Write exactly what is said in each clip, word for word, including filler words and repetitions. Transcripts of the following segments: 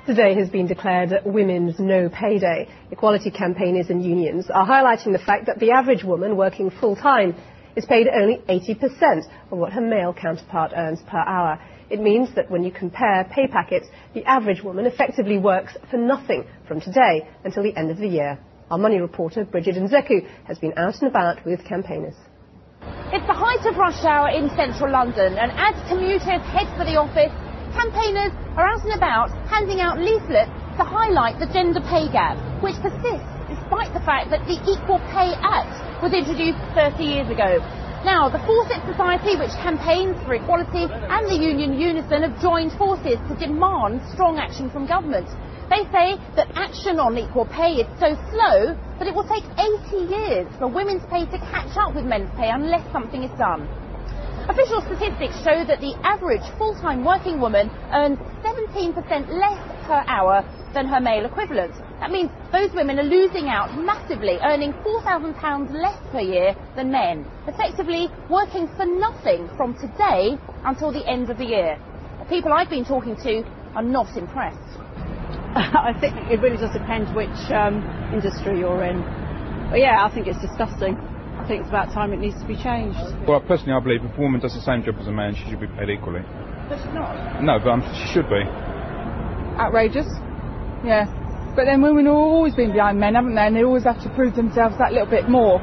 Today has been declared Women's No Pay Day. Equality campaigners and unions are highlighting the fact that the average woman working full-time is paid only eighty percent of what her male counterpart earns per hour. It means that when you compare pay packets, the average woman effectively works for nothing from today until the end of the year. Our money reporter, Bridget Nzeku, has been out and about with campaigners. It's the height of rush hour in central London, and as commuters head for the office, campaigners are out and about handing out leaflets to highlight the gender pay gap, which persists despite the fact that the Equal Pay Act was introduced thirty years ago. Now, the Fawcett Society, which campaigns for equality, and the union Unison have joined forces to demand strong action from government. They say that action on equal pay is so slow that it will take eighty years for women's pay to catch up with men's pay unless something is done. Official statistics show that the average full-time working woman earns seventeen percent less per hour than her male equivalent. That means those women are losing out massively, earning four thousand pounds less per year than men, effectively working for nothing from today until the end of the year. The people I've been talking to are not impressed. I think it really does depend which um, industry you're in. But yeah, I think it's disgusting. I think it's about time it needs to be changed. Well, personally, I believe if a woman does the same job as a man, she should be paid equally. But she's not. No, but um, she should be. Outrageous. Yeah. But then women have always been behind men, haven't they? And they always have to prove themselves that little bit more.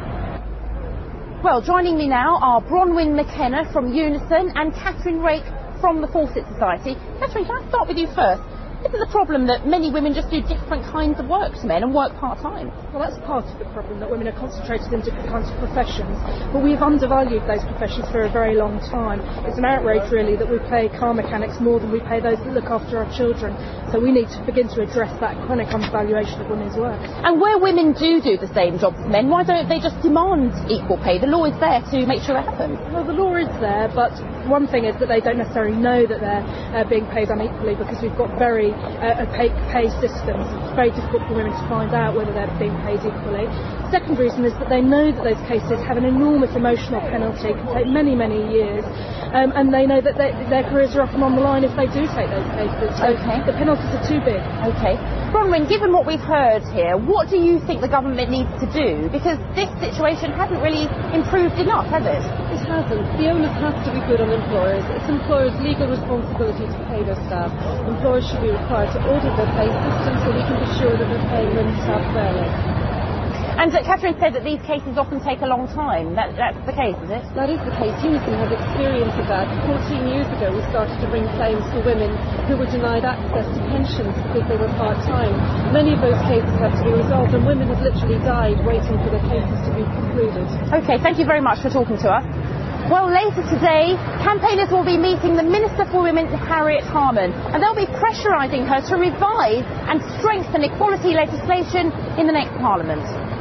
Well, joining me now are Bronwyn McKenna from Unison and Catherine Rake from the Fawcett Society. Catherine, can I start with you first? This is a problem that many women just do different kinds of work to men and work part-time. Well, that's part of the problem, that women are concentrated in different kinds of professions. But we've undervalued those professions for a very long time. It's an outrage, really, that we pay car mechanics more than we pay those that look after our children. So we need to begin to address that chronic undervaluation of women's work. And where women do do the same job as men, why don't they just demand equal pay? The law is there to make sure that happens. Well, the law is there, but one thing is that they don't necessarily know that they're uh, being paid unequally, because we've got very uh, opaque pay systems. It's very difficult for women to find out whether they're being paid equally. Second reason is that they know that those cases have an enormous emotional penalty, can take many, many years, um, and they know that they, their careers are often on the line if they do take those cases. So okay. The penalties are too big. Okay. Bronwyn, given what we've heard here, what do you think the government needs to do? Because this situation hasn't really improved enough, has it? It hasn't. The onus has to be put on employers. It's employers' legal responsibility to pay their staff. Employers should be required to audit their pay system so we can be sure that they're paying women's staff fairly. And uh, Catherine said that these cases often take a long time. That, that's the case, is it? That is the case. Unison has experience of that. fourteen years ago we started to bring claims for women who were denied access to pensions because they were part-time. Many of those cases have to be resolved, and women have literally died waiting for their cases to be concluded. OK, thank you very much for talking to us. Well, later today, campaigners will be meeting the Minister for Women, Harriet Harman, and they'll be pressurising her to revise and strengthen equality legislation in the next Parliament.